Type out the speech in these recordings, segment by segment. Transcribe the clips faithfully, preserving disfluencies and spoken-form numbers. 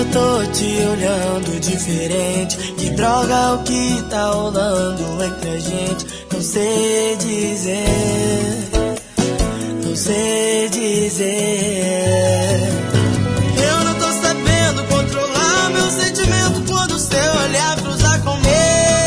tô te olhando diferente. Que droga o que tá rolando entre a gente? Não sei dizer, não sei dizer. Eu não tô sabendo controlar meu sentimento quando o seu olhar cruza com o meu.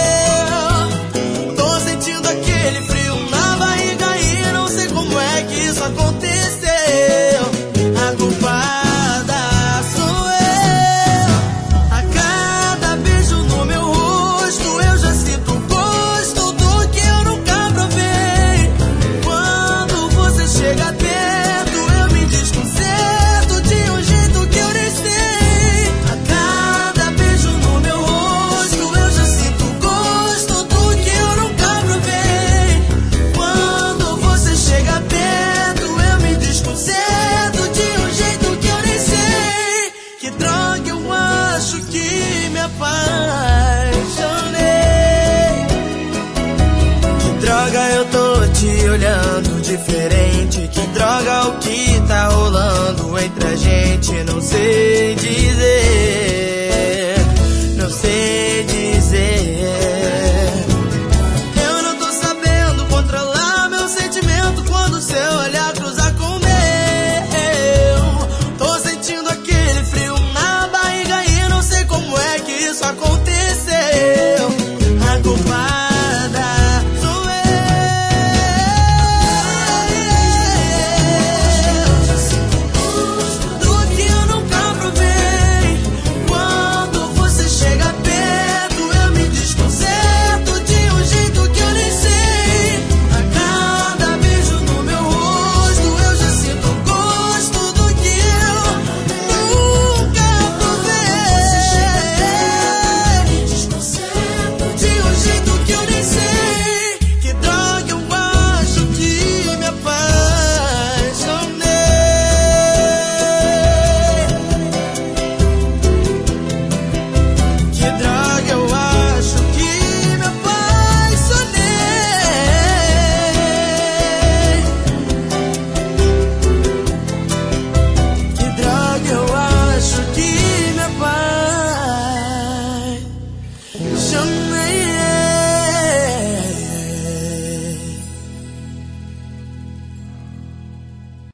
Tô sentindo aquele frio na barriga e não sei como é que isso aconteceu. A culpada sou eu. A cada beijo no meu rosto eu já sinto o gosto do que eu nunca provei. Quando você chega perto eu me desconcerto de um jeito que eu nem sei. A cada beijo no meu rosto eu já sinto o gosto do que eu nunca provei. Quando você chega perto eu me desconcerto de um jeito que eu nem sei. Que droga, eu acho que me apaixonei. Que droga, eu tô te olhando diferente. Que droga o que tá rolando entre a gente? Não sei dizer.